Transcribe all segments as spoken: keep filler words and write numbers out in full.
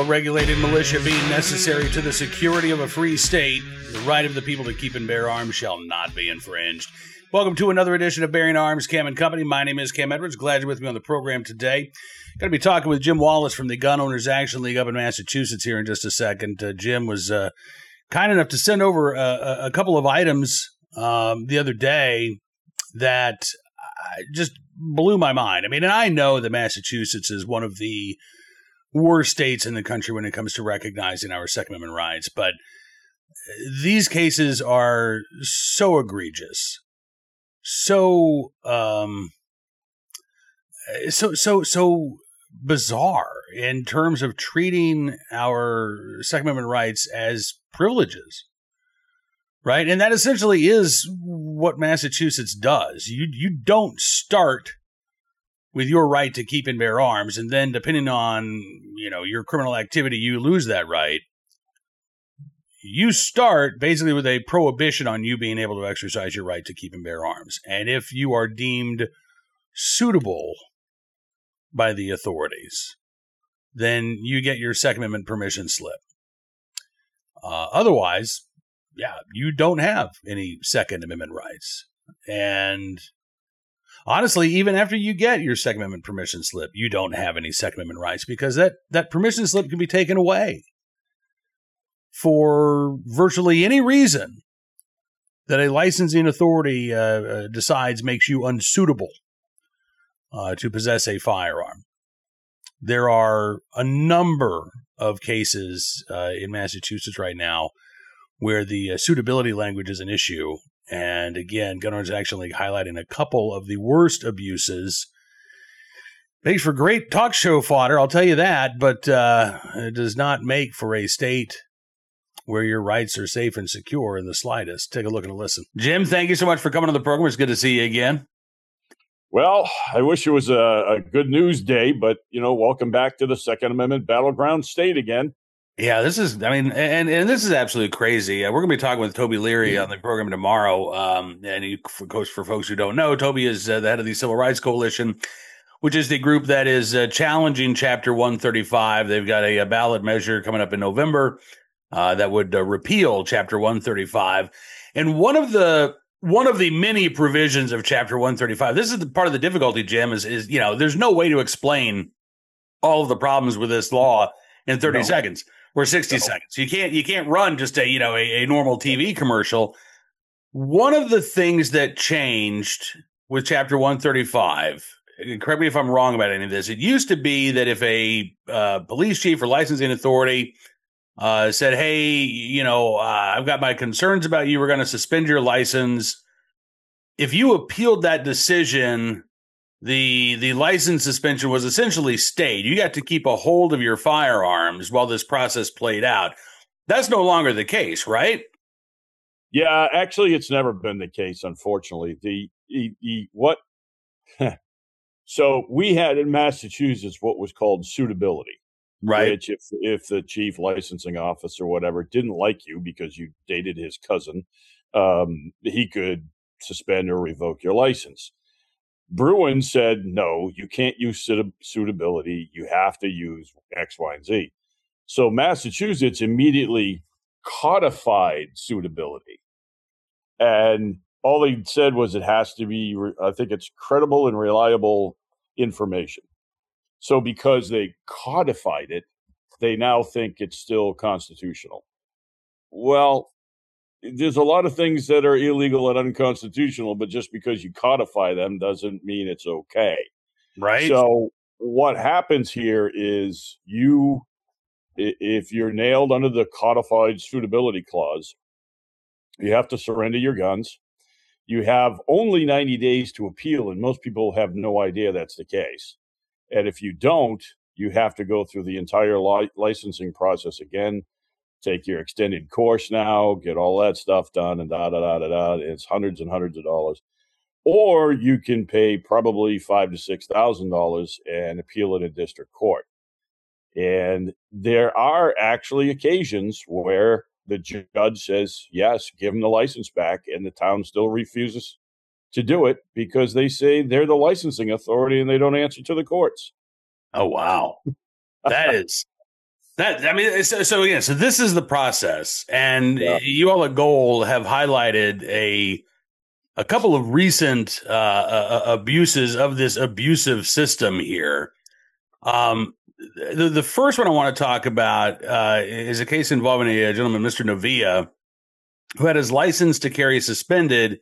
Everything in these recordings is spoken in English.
well-regulated militia being necessary to the security of a free state, the right of the people to keep and bear arms shall not be infringed. Welcome to another edition of Bearing Arms, Cam and Company. My name is Cam Edwards. Glad you're with me on the program today. Going to be talking with Jim Wallace from the Gun Owners Action League up in Massachusetts here in just a second. Uh, Jim was uh, kind enough to send over a, a couple of items um, the other day that just blew my mind. I mean, and I know that Massachusetts is one of the worst states in the country when it comes to recognizing our Second Amendment rights, but these cases are so egregious, so um, so so so bizarre in terms of treating our Second Amendment rights as privileges, right? And that essentially is what Massachusetts does. You you don't start with your right to keep and bear arms, and then depending on, you know, your criminal activity, you lose that right. You start basically with a prohibition on you being able to exercise your right to keep and bear arms. And if you are deemed suitable by the authorities, then you get your Second Amendment permission slip. Uh, otherwise, yeah, you don't have any Second Amendment rights. And honestly, even after you get your Second Amendment permission slip, you don't have any Second Amendment rights because that, that permission slip can be taken away for virtually any reason that a licensing authority uh, uh, decides makes you unsuitable uh, to possess a firearm. There are a number of cases uh, in Massachusetts right now where the uh, suitability language is an issue. And again, Gun Owners Action League highlighting a couple of the worst abuses. Makes for great talk show fodder, I'll tell you that, but uh, it does not make for a state where your rights are safe and secure in the slightest. Take a look and a listen. Jim, thank you so much for coming on the program. It's good to see you again. Well, I wish it was a, a good news day, but, you know, welcome back to the Second Amendment battleground state again. Yeah, this is, I mean, and, and this is absolutely crazy. Uh, we're going to be talking with Toby Leary on the program tomorrow. Um, and he, of course, for folks who don't know, Toby is uh, the head of the Civil Rights Coalition, which is the group that is uh, challenging Chapter one thirty-five. They've got a, a ballot measure coming up in November uh, that would uh, repeal Chapter one thirty-five. And one of the one of the many provisions of Chapter one thirty-five, this is the part of the difficulty, Jim, is, is, you know, there's no way to explain all of the problems with this law in thirty no. seconds. Or sixty no. seconds. You can't you can't run just a you know a, a normal T V commercial. One of the things that changed with Chapter one thirty-five, correct me if I'm wrong about any of this, it used to be that if a uh, police chief or licensing authority uh, said, hey, you know, uh, I've got my concerns about you, we're going to suspend your license. If you appealed that decision, The the license suspension was essentially stayed. You got to keep a hold of your firearms while this process played out. That's no longer the case, right? Yeah, actually, it's never been the case, unfortunately. The, the, the what? So we had in Massachusetts what was called suitability, right? Which if if the chief licensing officer or whatever didn't like you because you dated his cousin, um, he could suspend or revoke your license. Bruin said, no, you can't use suitability. You have to use X, Y, and Z. So Massachusetts immediately codified suitability. And all they said was it has to be, I think it's credible and reliable information. So because they codified it, they now think it's still constitutional. Well, there's a lot of things that are illegal and unconstitutional, but just because you codify them doesn't mean it's okay. Right. So what happens here is you, if you're nailed under the codified suitability clause, you have to surrender your guns. You have only ninety days to appeal, and most people have no idea that's the case. And if you don't, you have to go through the entire li- licensing process again. Take your extended course now, get all that stuff done, and da da da da da. It's hundreds and hundreds of dollars. Or you can pay probably five to six thousand dollars and appeal in a district court. And there are actually occasions where the judge says, "Yes, give them the license back," and the town still refuses to do it because they say they're the licensing authority and they don't answer to the courts. Oh wow, that is That I mean, so, so again, so this is the process, and Yeah. you all at Goal have highlighted a a couple of recent uh, uh, abuses of this abusive system here. Um, the the first one I want to talk about uh, is a case involving a, gentleman, Mister Novia, who had his license to carry suspended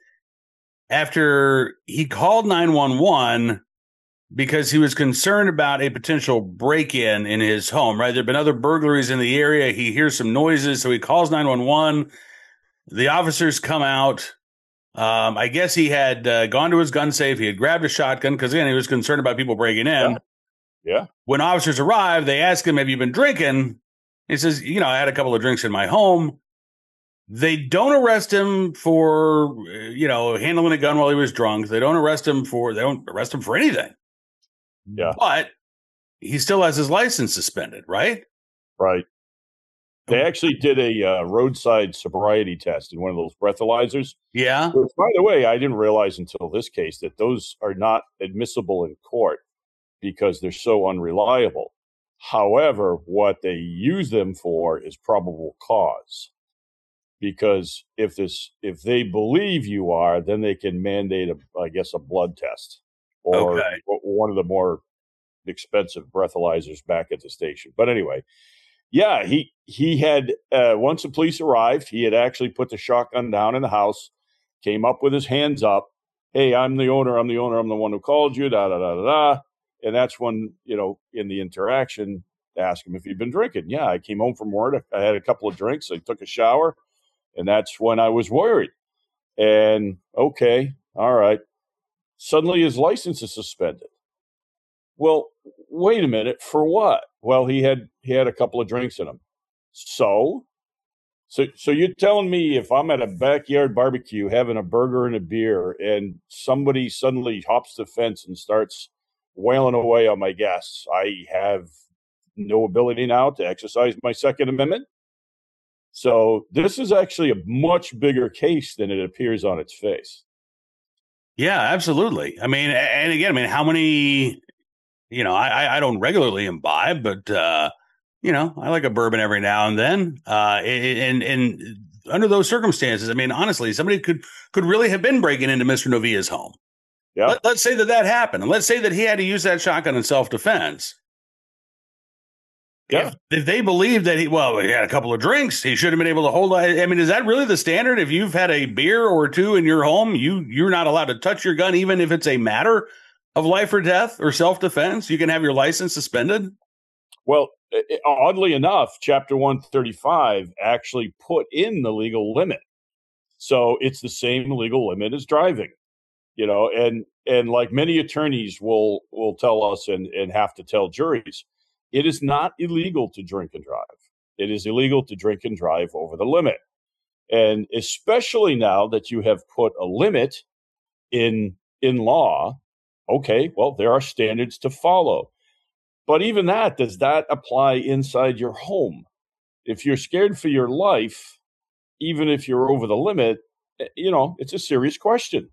after he called nine one one because he was concerned about a potential break-in in his home, right? There have been other burglaries in the area. He hears some noises, so he calls nine one one. The officers come out. Um, I guess he had uh, gone to his gun safe. He had grabbed a shotgun because, again, he was concerned about people breaking in. Yeah. Yeah. When officers arrive, they ask him, have you been drinking? He says, you know, I had a couple of drinks in my home. They don't arrest him for, you know, handling a gun while he was drunk. They don't arrest him for, they don't arrest him for anything. Yeah. But he still has his license suspended, right? Right. They actually did a uh, roadside sobriety test in one of those breathalyzers. Yeah. Which, by the way, I didn't realize until this case that those are not admissible in court because they're so unreliable. However, what they use them for is probable cause. Because if this, if they believe you are, then they can mandate, a, I guess, a blood test or Okay. one of the more expensive breathalyzers back at the station. But anyway, yeah, he he had uh, once the police arrived, he had actually put the shotgun down in the house, came up with his hands up. Hey, I'm the owner. I'm the owner. I'm the one who called you. Da da da da da. And that's when, you know, in the interaction, ask him if he'd been drinking. Yeah, I came home from work. I had a couple of drinks. I took a shower. And that's when I was worried. And okay, all right. Suddenly his license is suspended. Well, wait a minute. For what? Well, he had he had a couple of drinks in him. So, so, so you're telling me if I'm at a backyard barbecue having a burger and a beer, and somebody suddenly hops the fence and starts wailing away on my guests, I have no ability now to exercise my Second Amendment? So this is actually a much bigger case than it appears on its face. Yeah, absolutely. I mean, and again, I mean, how many, you know, I, I don't regularly imbibe, but, uh, you know, I like a bourbon every now and then. Uh, and, and under those circumstances, I mean, honestly, somebody could, could really have been breaking into Mister Novia's home. Yeah. Let, let's say that that happened. And let's say that he had to use that shotgun in self-defense. Yeah. If, if they believe that he, well, he had a couple of drinks, he should have been able to hold. I mean, is that really the standard? If you've had a beer or two in your home, you you're not allowed to touch your gun, even if it's a matter of life or death or self-defense. You can have your license suspended. Well, it, oddly enough, Chapter one thirty-five actually put in the legal limit, so it's the same legal limit as driving. You know, and and like many attorneys will will tell us and and have to tell juries. It is not illegal to drink and drive. It is illegal to drink and drive over the limit. And especially now that you have put a limit in in law, okay, well, there are standards to follow. But even that, does that apply inside your home? If you're scared for your life, even if you're over the limit, you know, it's a serious question.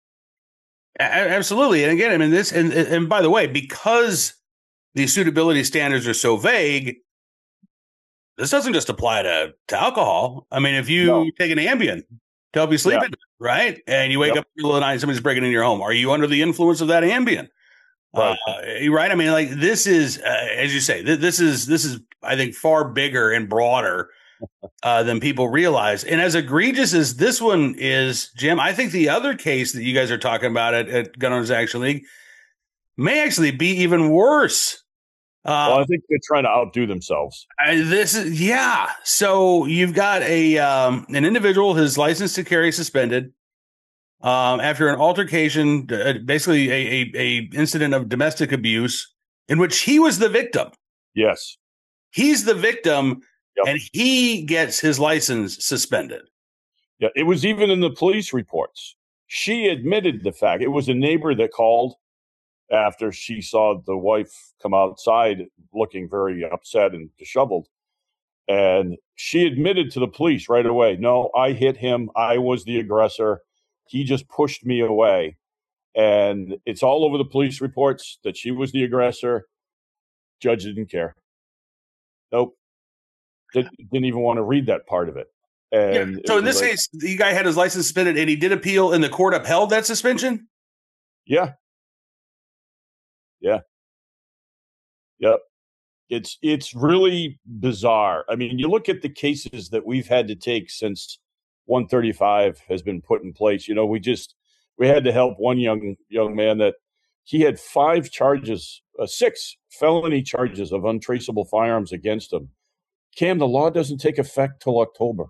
Absolutely. And again, I mean, this, and, and by the way, because the suitability standards are so vague, this doesn't just apply to, to alcohol. I mean, if you no. take an Ambien to help you sleep, yeah. at, right, and you wake yep. up in the middle of the night, somebody's breaking into your home, are you under the influence of that Ambien? Right. Uh, right. I mean, like this is, uh, as you say, th- this is this is, I think, far bigger and broader uh, than people realize. And as egregious as this one is, Jim, I think the other case that you guys are talking about at, at Gun Owners Action League may actually be even worse. Uh, well, I think they're trying to outdo themselves. Uh, this is, yeah. So you've got a um, an individual, his license to carry suspended um, after an altercation, uh, basically a, a, a incident of domestic abuse in which he was the victim. Yes. He's the victim, yep. and he gets his license suspended. Yeah, it was even in the police reports. She admitted the fact. It was a neighbor that called after she saw the wife come outside looking very upset and disheveled. And she admitted to the police right away, no, I hit him. I was the aggressor. He just pushed me away. And it's all over the police reports that she was the aggressor. Judge didn't care. Nope. did, didn't even want to read that part of it. And yeah. So in this like, case, the guy had his license suspended, and he did appeal, and the court upheld that suspension. Yeah. Yeah. Yep. It's it's really bizarre. I mean, you look at the cases that we've had to take since one thirty-five has been put in place. You know, we just we had to help one young young man that he had five charges, uh, six felony charges of untraceable firearms against him. Cam, the law doesn't take effect till October.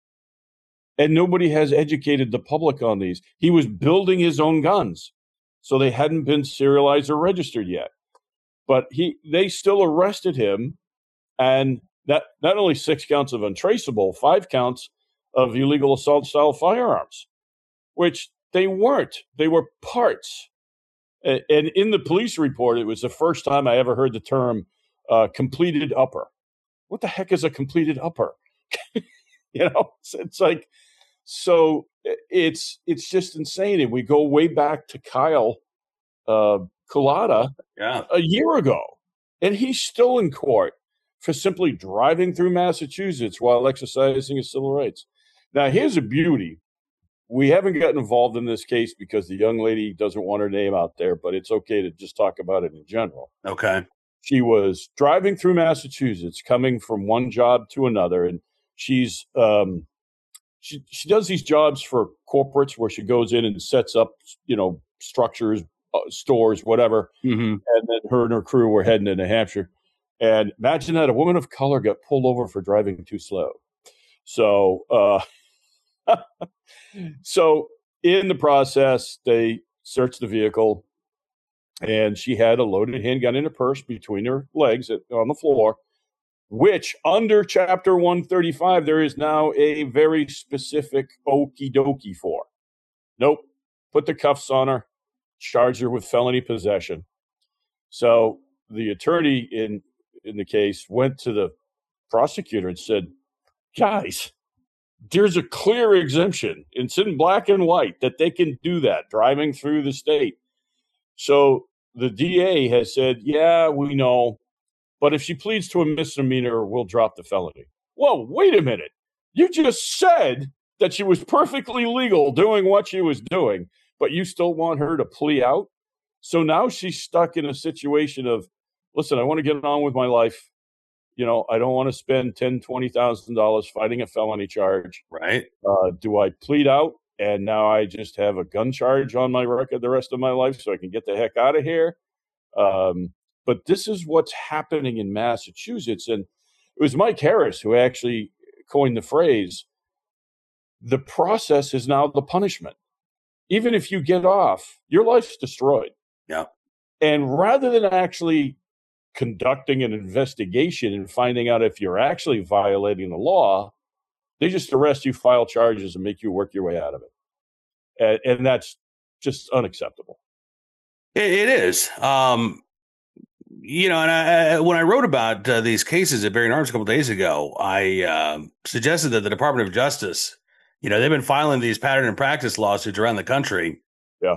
And nobody has educated the public on these. He was building his own guns, so they hadn't been serialized or registered yet. But he, they still arrested him, and that not only six counts of untraceable, five counts of illegal assault-style firearms, which they weren't. They were parts. And in the police report, it was the first time I ever heard the term uh, completed upper. What the heck is a completed upper? You know, it's, it's like, so it's it's just insane. And we go way back to Kyle uh, Culata yeah. a year ago, and he's still in court for simply driving through Massachusetts while exercising his civil rights. Now, here's a beauty. We haven't gotten involved in this case because the young lady doesn't want her name out there, but it's okay to just talk about it in general. Okay. She was driving through Massachusetts, coming from one job to another, and she's um, she she does these jobs for corporates where she goes in and sets up, you know, structures, uh, stores, whatever. Mm-hmm. And then her and her crew were heading to New Hampshire. And imagine that a woman of color got pulled over for driving too slow. So, uh, so in the process, they searched the vehicle, and she had a loaded handgun in her purse between her legs at, on the floor, which under Chapter one thirty-five, there is now a very specific okie dokie for. Nope. Put the cuffs on her, charge her with felony possession. So the attorney in, in the case went to the prosecutor and said, guys, there's a clear exemption. It's in black and white that they can do that driving through the state. So the D A has said, yeah, we know, but if she pleads to a misdemeanor, we'll drop the felony. Whoa, wait a minute. You just said that she was perfectly legal doing what she was doing, but you still want her to plea out? So now she's stuck in a situation of, listen, I want to get on with my life. You know, I don't want to spend ten thousand dollars, twenty thousand dollars fighting a felony charge. Right. Uh, do I plead out? And now I just have a gun charge on my record the rest of my life so I can get the heck out of here. Um, but this is what's happening in Massachusetts. And it was Mike Harris who actually coined the phrase, the process is now the punishment. Even if you get off, your life's destroyed. Yeah. And rather than actually conducting an investigation and finding out if you're actually violating the law, they just arrest you, file charges, and make you work your way out of it. And, and that's just unacceptable. It, it is. Um, you know, and I, when I wrote about uh, these cases at Bearing Arms a couple days ago, I uh, suggested that the Department of Justice, you know, they've been filing these pattern and practice lawsuits around the country. Yeah.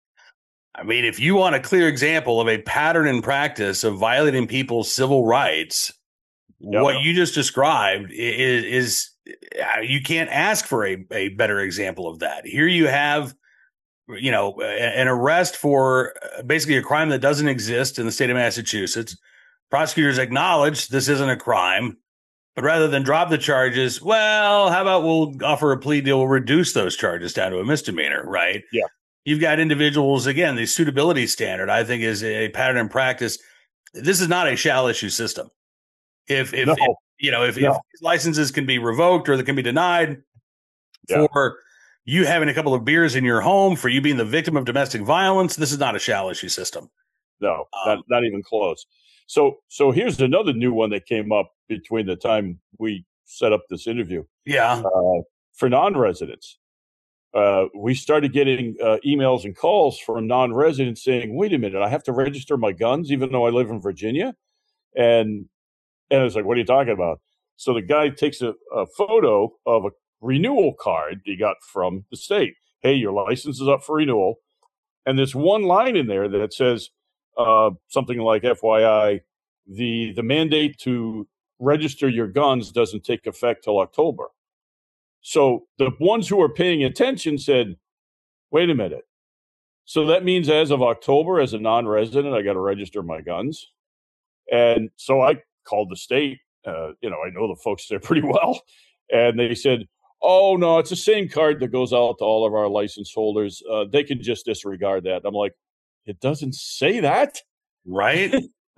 I mean, if you want a clear example of a pattern and practice of violating people's civil rights, yep. what you just described is, is you can't ask for a, a better example of that. Here you have, you know, an arrest for basically a crime that doesn't exist in the state of Massachusetts. Prosecutors acknowledge this isn't a crime, but rather than drop the charges, well, how about we'll offer a plea deal, we'll reduce those charges down to a misdemeanor, right? Yeah. You've got individuals, again, the suitability standard, I think, is a pattern and practice. This is not a shall issue system. If, if, no. if you know, if, no. if licenses can be revoked or they can be denied yeah. for you having a couple of beers in your home, for you being the victim of domestic violence, this is not a shall issue system. No, um, not, not even close. So, so here's another new one that came up between the time we set up this interview. Yeah. Uh, for non-residents. Uh, we started getting uh, emails and calls from non-residents saying, wait a minute, I have to register my guns even though I live in Virginia? And and I was like, what are you talking about? So the guy takes a, a photo of a renewal card he got from the state. Hey, your license is up for renewal. And there's one line in there that says uh, something like, F Y I, the, the mandate to register your guns doesn't take effect till October. So the ones who are paying attention said, wait a minute. So that means as of October, as a non-resident, I got to register my guns. And so I called the state. Uh, you know, I know the folks there pretty well. And they said, oh, no, it's the same card that goes out to all of our license holders. Uh, they can just disregard that. I'm like, it doesn't say that. Right.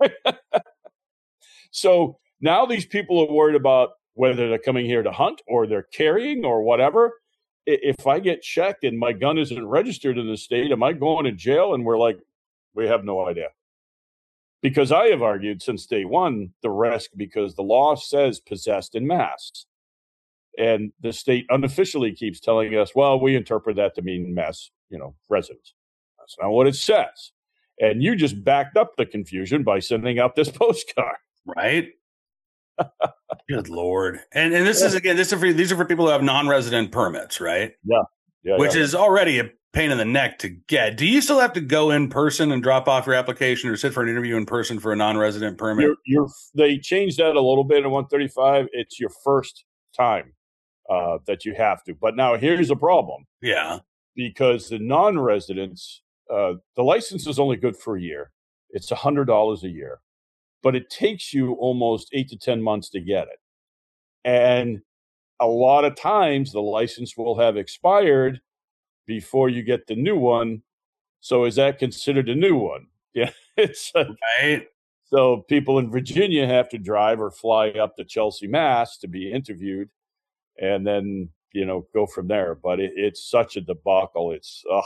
So now these people are worried about whether they're coming here to hunt or they're carrying or whatever. If I get checked and my gun isn't registered in the state, am I going to jail? And we're like, we have no idea. Because I have argued since day one the risk, because the law says possessed in mass. And the state unofficially keeps telling us, well, we interpret that to mean mass, you know, residents. That's not what it says. And you just backed up the confusion by sending out this postcard. Right. Good Lord. And and this yeah. is, again, this is for, these are for people who have non-resident permits, right? Yeah. yeah Which yeah. is already a pain in the neck to get. Do you still have to go in person and drop off your application or sit for an interview in person for a non-resident permit? You're, you're, they changed that a little bit in one thirty-five. It's your first time uh, that you have to. But now here's a problem. Yeah. Because the non-residents, uh, the license is only good for a year. It's one hundred dollars a year. But it takes you almost eight to ten months to get it. And a lot of times the license will have expired before you get the new one. So is that considered a new one? Yeah, it's a, right. So people in Virginia have to drive or fly up to Chelsea, Mass to be interviewed and then, you know, go from there. But it, it's such a debacle. It's, uh,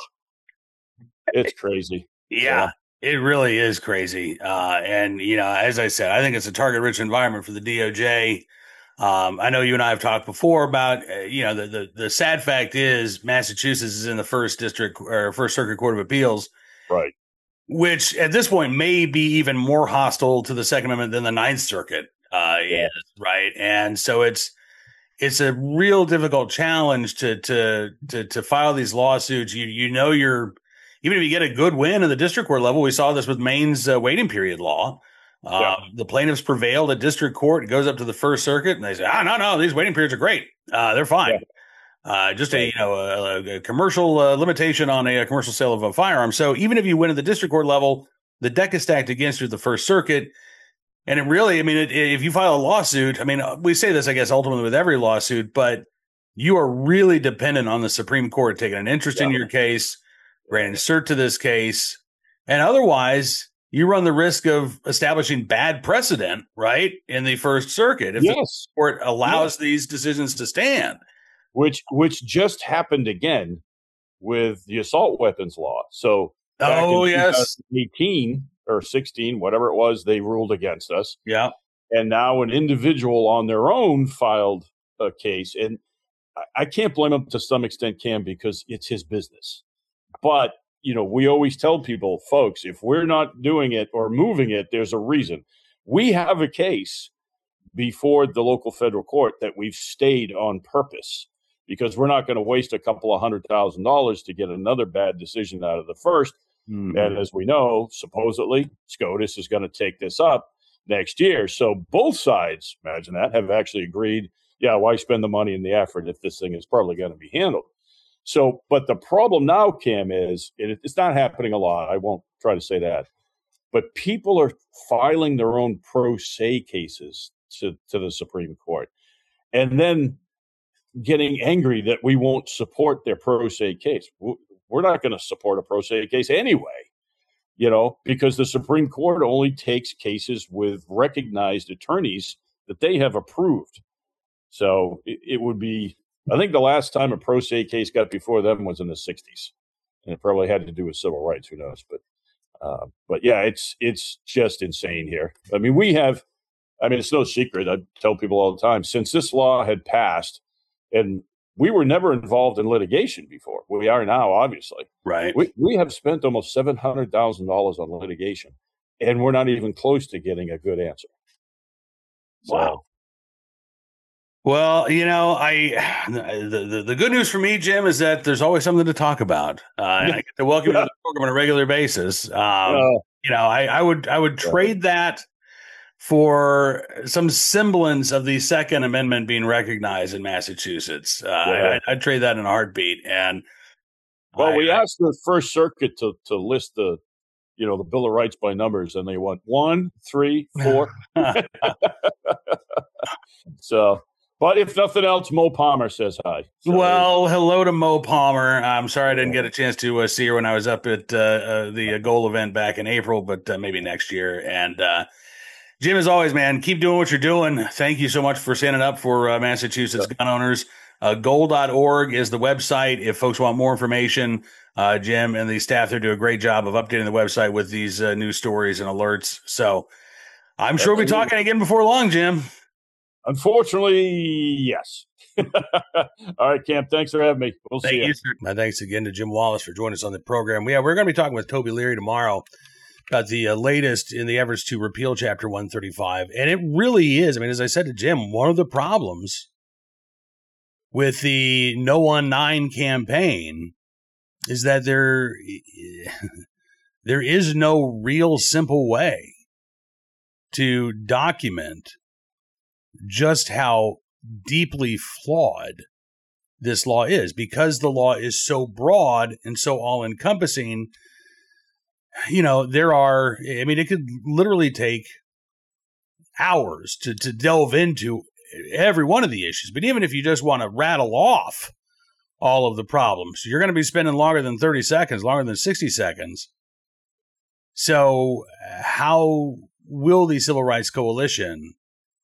it's crazy. Yeah. yeah. It really is crazy. Uh, and, you know, as I said, I think it's a target-rich environment for the D O J. Um, I know you and I have talked before about, uh, you know, the, the the sad fact is Massachusetts is in the first district or First Circuit Court of Appeals. Right. Which at this point may be even more hostile to the Second Amendment than the Ninth Circuit uh, yeah. is, right? And so it's it's a real difficult challenge to to to to file these lawsuits. You you know you're Even if you get a good win in the district court level, we saw this with Maine's uh, waiting period law. Uh, yeah. The plaintiffs prevailed at district court. It goes up to the First Circuit, and they say, "Ah, no, no, these waiting periods are great. Uh, they're fine. Yeah. Uh, just a you know a, a commercial uh, limitation on a, a commercial sale of a firearm." So even if you win at the district court level, the deck is stacked against you at the First Circuit. And it really, I mean, it, if you file a lawsuit, I mean, we say this, I guess, ultimately with every lawsuit, but you are really dependent on the Supreme Court taking an interest yeah. in your case, granting cert to this case, and otherwise you run the risk of establishing bad precedent, right, in the First Circuit if yes. the court allows yes. these decisions to stand. Which which just happened again with the assault weapons law. So back oh in yes, eighteen or sixteen, whatever it was, they ruled against us. Yeah, and now an individual on their own filed a case, and I, I can't blame him to some extent, Cam, because it's his business. But you know, we always tell people, folks, if we're not doing it or moving it, there's a reason. We have a case before the local federal court that we've stayed on purpose because we're not going to waste a couple of hundred thousand dollars to get another bad decision out of the first. Mm-hmm. And as we know, supposedly SCOTUS is going to take this up next year. So both sides, imagine that, have actually agreed, yeah, why spend the money and the effort if this thing is probably going to be handled? So, but the problem now, Cam, is it, it's not happening a lot. I won't try to say that. But people are filing their own pro se cases to, to the Supreme Court and then getting angry that we won't support their pro se case. We're not going to support a pro se case anyway, you know, because the Supreme Court only takes cases with recognized attorneys that they have approved. So it, it would be, I think the last time a pro se case got before them was in the sixties, and it probably had to do with civil rights. Who knows? But, uh, but yeah, it's it's just insane here. I mean, we have, I mean, it's no secret. I tell people all the time, since this law had passed, and we were never involved in litigation before. We are now, obviously. Right. We we have spent almost seven hundred thousand dollars on litigation, and we're not even close to getting a good answer. So, wow. Well, you know, I the, the the good news for me, Jim, is that there's always something to talk about. Uh, and I get to welcome you to the program on a regular basis. Um, uh, you know, I, I would I would trade that for some semblance of the Second Amendment being recognized in Massachusetts. Uh, Yeah. I, I'd trade that in a heartbeat. And Well, I, we I, asked the First Circuit to to list the, you know, the Bill of Rights by numbers, and they went one, three, four. So, but if nothing else, Mo Palmer says hi. So, well, hello to Mo Palmer. I'm sorry I didn't get a chance to uh, see her when I was up at uh, uh, the uh, goal event back in April, but uh, maybe next year. And uh, Jim, as always, man, keep doing what you're doing. Thank you so much for standing up for uh, Massachusetts yeah. gun owners. Uh, goal dot org is the website. If folks want more information, uh, Jim and the staff there do a great job of updating the website with these uh, news stories and alerts. So I'm sure we'll be talking again before long, Jim. Unfortunately, yes. All right, Cam, thanks for having me. We'll Thank see you. you, sir. My thanks again to Jim Wallace for joining us on the program. Yeah, we're going to be talking with Toby Leary tomorrow about the uh, latest in the efforts to repeal Chapter one thirty-five. And it really is, I mean, as I said to Jim, one of the problems with the No on nine campaign is that there, there is no real simple way to document just how deeply flawed this law is, because the law is so broad and so all-encompassing. You know, there are, I mean, it could literally take hours to, to delve into every one of the issues. But even if you just want to rattle off all of the problems, you're going to be spending longer than thirty seconds, longer than sixty seconds. So how will the Civil Rights Coalition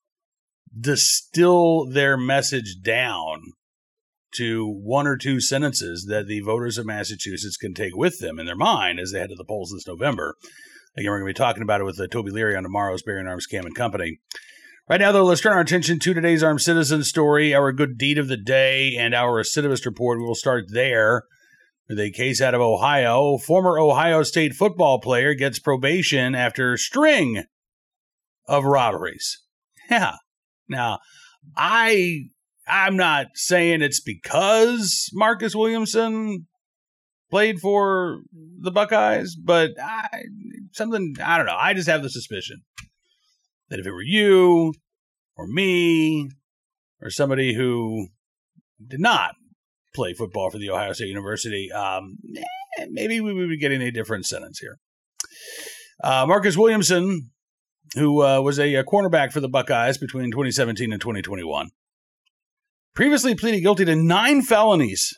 distill their message down to one or two sentences that the voters of Massachusetts can take with them in their mind as they head to the polls this November? Again, we're going to be talking about it with uh, Toby Leary on tomorrow's Bearing Arms Cam and Company. Right now, though, let's turn our attention to today's Armed Citizen story, our good deed of the day, and our recidivist report. We will start there with a case out of Ohio. Former Ohio State football player gets probation after string of robberies. Yeah. Now, I... I'm not saying it's because Marcus Williamson played for the Buckeyes, but I, something, I don't know. I just have the suspicion that if it were you or me or somebody who did not play football for the Ohio State University, um, maybe we would be getting a different sentence here. Uh, Marcus Williamson, who uh, was a, a cornerback for the Buckeyes between twenty seventeen and twenty twenty-one, previously pleaded guilty to nine felonies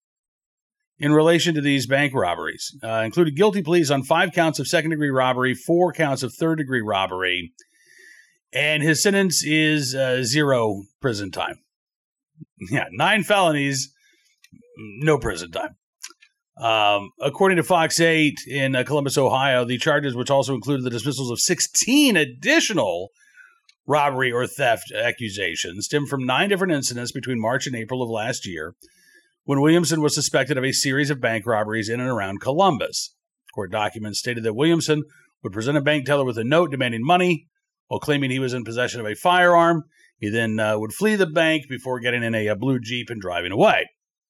in relation to these bank robberies, uh, included guilty pleas on five counts of second-degree robbery, four counts of third-degree robbery, and his sentence is uh, zero prison time. Yeah, nine felonies, no prison time. Um, according to Fox eight in uh, Columbus, Ohio, the charges, which also included the dismissals of sixteen additional robbery or theft accusations, stem from nine different incidents between March and April of last year, when Williamson was suspected of a series of bank robberies in and around Columbus. Court documents stated that Williamson would present a bank teller with a note demanding money while claiming he was in possession of a firearm. He then uh, would flee the bank before getting in a, a blue Jeep and driving away.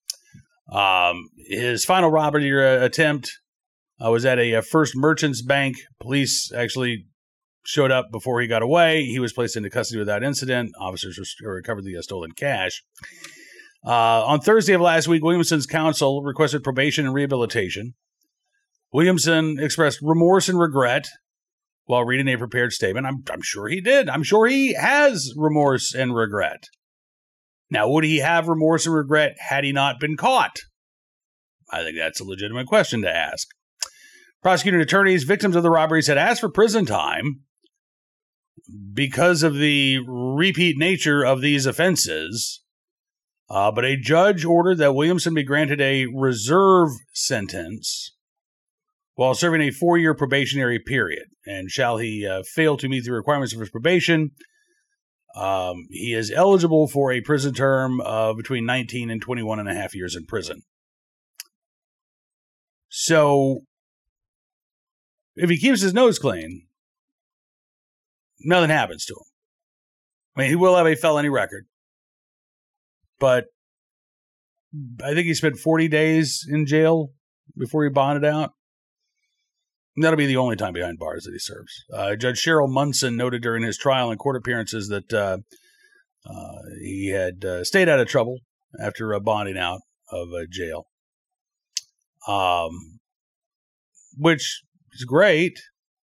Um, his final robbery uh, attempt uh, was at a, a First Merchants Bank. Police actually showed up before he got away. He was placed into custody without incident. Officers recovered the stolen cash. Uh, on Thursday of last week, Williamson's counsel requested probation and rehabilitation. Williamson expressed remorse and regret while reading a prepared statement. I'm, I'm sure he did. I'm sure he has remorse and regret. Now, would he have remorse and regret had he not been caught? I think that's a legitimate question to ask. Prosecuting attorneys, victims of the robberies, had asked for prison time because of the repeat nature of these offenses, uh, but a judge ordered that Williamson be granted a reserve sentence while serving a four-year probationary period. And shall he uh, fail to meet the requirements of his probation, um, he is eligible for a prison term of between nineteen and twenty-one and a half years in prison. So, if he keeps his nose clean, nothing happens to him. I mean, he will have a felony record, but I think he spent forty days in jail before he bonded out. And that'll be the only time behind bars that he serves. Uh, Judge Cheryl Munson noted during his trial and court appearances that uh, uh, he had uh, stayed out of trouble after uh, bonding out of uh, jail, um, which is great,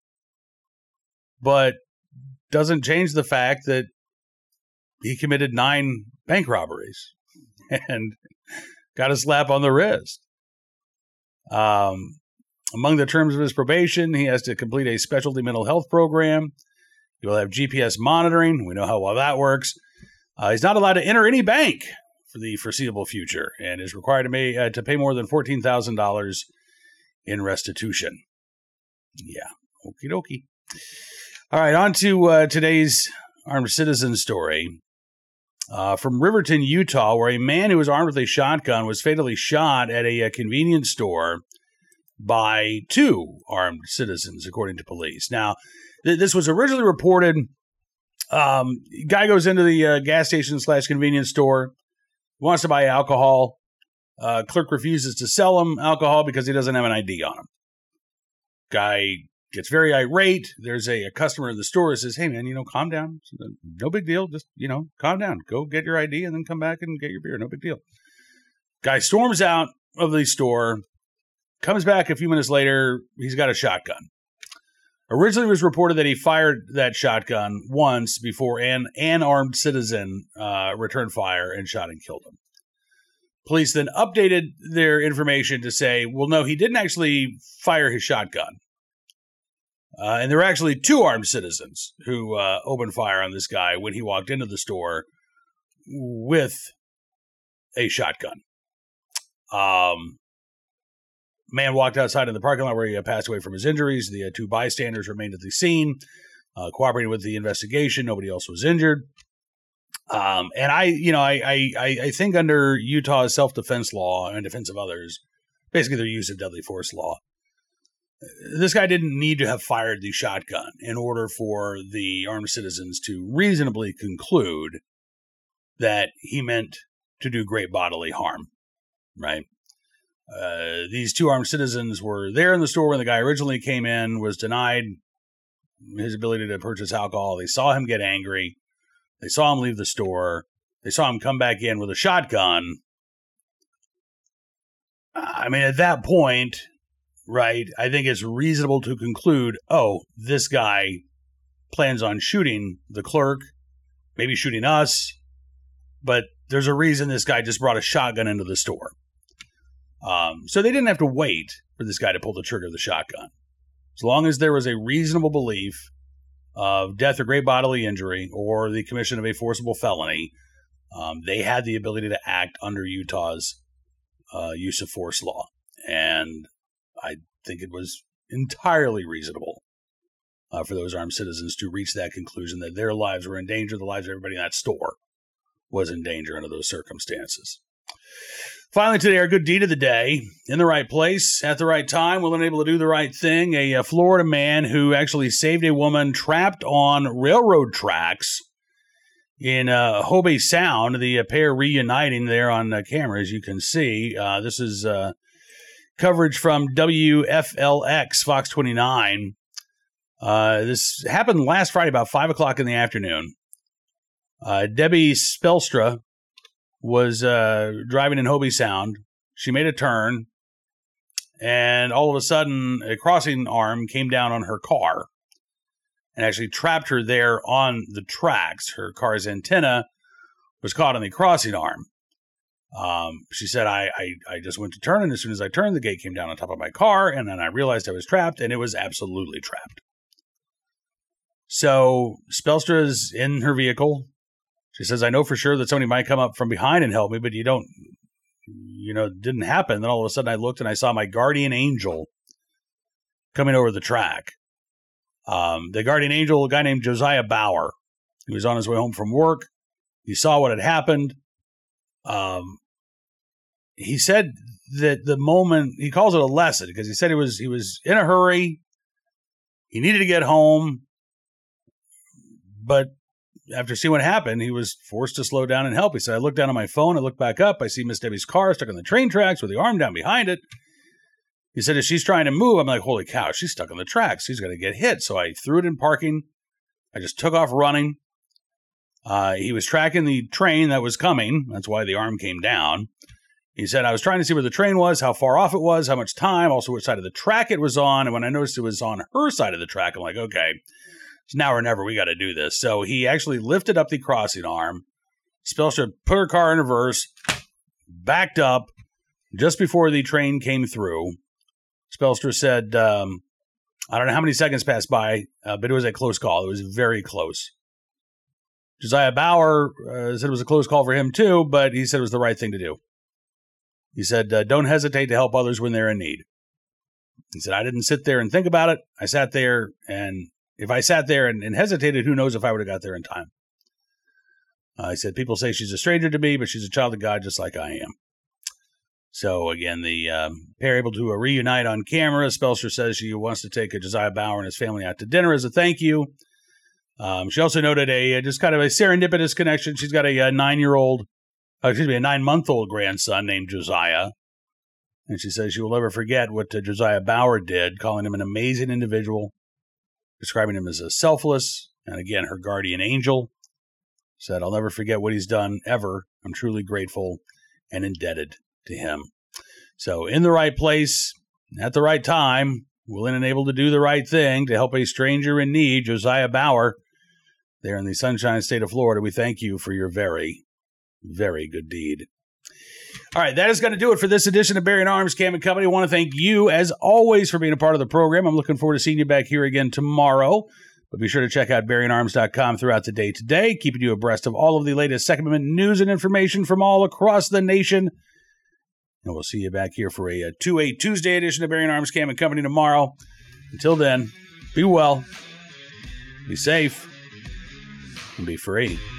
but doesn't change the fact that he committed nine bank robberies and got a slap on the wrist. Um, among the terms of his probation, he has to complete a specialty mental health program. He will have G P S monitoring. We know how well that works. Uh, he's not allowed to enter any bank for the foreseeable future and is required to, may, uh, to pay more than fourteen thousand dollars in restitution. Yeah, okie dokie. All right, on to uh, today's armed citizen story. Uh, from Riverton, Utah, where a man who was armed with a shotgun was fatally shot at a, a convenience store by two armed citizens, according to police. Now, th- this was originally reported. Um, guy goes into the uh, gas station slash convenience store, wants to buy alcohol. Uh, clerk refuses to sell him alcohol because he doesn't have an I D on him. Guy gets very irate. There's a, a customer in the store who says, hey, man, you know, calm down. No big deal. Just, you know, calm down. Go get your I D and then come back and get your beer. No big deal. Guy storms out of the store, comes back a few minutes later. He's got a shotgun. Originally, it was reported that he fired that shotgun once before an, an armed citizen uh, returned fire and shot and killed him. Police then updated their information to say, well, no, he didn't actually fire his shotgun. Uh, and there were actually two armed citizens who uh, opened fire on this guy when he walked into the store with a shotgun. Um, man walked outside in the parking lot where he uh, passed away from his injuries. The uh, two bystanders remained at the scene, uh, cooperating with the investigation. Nobody else was injured. Um, and I, you know, I, I, I think under Utah's self-defense law and defense of others, basically their use of deadly force law, this guy didn't need to have fired the shotgun in order for the armed citizens to reasonably conclude that he meant to do great bodily harm, right? Uh, these two armed citizens were there in the store when the guy originally came in, was denied his ability to purchase alcohol. They saw him get angry. They saw him leave the store. They saw him come back in with a shotgun. I mean, at that point, right, I think it's reasonable to conclude, oh, this guy plans on shooting the clerk, maybe shooting us, but there's a reason this guy just brought a shotgun into the store. Um, so they didn't have to wait for this guy to pull the trigger of the shotgun. As long as there was a reasonable belief of death or great bodily injury or the commission of a forcible felony, um, they had the ability to act under Utah's uh, use of force law. And I think it was entirely reasonable uh, for those armed citizens to reach that conclusion that their lives were in danger, the lives of everybody in that store was in danger under those circumstances. Finally today, our good deed of the day, in the right place, at the right time, willing and able to do the right thing. A, a Florida man who actually saved a woman trapped on railroad tracks in uh, Hobie Sound, the uh, pair reuniting there on uh, camera, as you can see. Uh, this is uh, coverage from W F L X, Fox twenty-nine. Uh, this happened last Friday about five o'clock in the afternoon. Uh, Debbie Spelstra was uh, driving in Hobie Sound. She made a turn, and all of a sudden, a crossing arm came down on her car and actually trapped her there on the tracks. Her car's antenna was caught on the crossing arm. Um, she said, I, I, I just went to turn, and as soon as I turned, the gate came down on top of my car, and then I realized I was trapped, and it was absolutely trapped. So Spelstra is in her vehicle. She says, I know for sure that somebody might come up from behind and help me, but you don't, you know, it didn't happen. Then all of a sudden I looked and I saw my guardian angel coming over the track. Um, the guardian angel, a guy named Josiah Bauer, he was on his way home from work. He saw what had happened. Um, he said that the moment, he calls it a lesson because he said he was, he was in a hurry. He needed to get home, but after seeing what happened, he was forced to slow down and help. He said, I looked down on my phone, I looked back up, I see Miss Debbie's car stuck on the train tracks with the arm down behind it. He said, as she's trying to move, I'm like, holy cow, she's stuck on the tracks. She's going to get hit. So I threw it in parking. I just took off running. Uh, he was tracking the train that was coming. That's why the arm came down. He said, I was trying to see where the train was, how far off it was, how much time, also which side of the track it was on. And when I noticed it was on her side of the track, I'm like, okay, it's now or never. We got to do this. So he actually lifted up the crossing arm. Spelstra put her car in reverse, backed up just before the train came through. Spelstra said, um, I don't know how many seconds passed by, uh, but it was a close call. It was very close. Josiah Bauer uh, said it was a close call for him too, but he said it was the right thing to do. He said, uh, don't hesitate to help others when they're in need. He said, I didn't sit there and think about it. I sat there, and if I sat there and, and hesitated, who knows if I would have got there in time. Uh, he said, people say she's a stranger to me, but she's a child of God just like I am. So, again, the um, pair able to uh, reunite on camera. Spelstra says she wants to take uh, Josiah Bauer and his family out to dinner as a thank you. Um, she also noted a, a just kind of a serendipitous connection. She's got a, a nine-year-old, uh, excuse me, a nine-month-old grandson named Josiah. And she says she will never forget what uh, Josiah Bauer did, calling him an amazing individual, describing him as a selfless, and again, her guardian angel. Said, I'll never forget what he's done ever. I'm truly grateful and indebted to him. So in the right place, at the right time, willing and able to do the right thing to help a stranger in need, Josiah Bauer, there in the Sunshine State of Florida, we thank you for your very, very good deed. All right, that is going to do it for this edition of Bearing Arms, Cam and Company. I want to thank you, as always, for being a part of the program. I'm looking forward to seeing you back here again tomorrow. But be sure to check out bearing arms dot com throughout the day today, keeping you abreast of all of the latest Second Amendment news and information from all across the nation. And we'll see you back here for a, a two eight Tuesday edition of Bearing Arms, Cam and Company tomorrow. Until then, be well, be safe, and be free.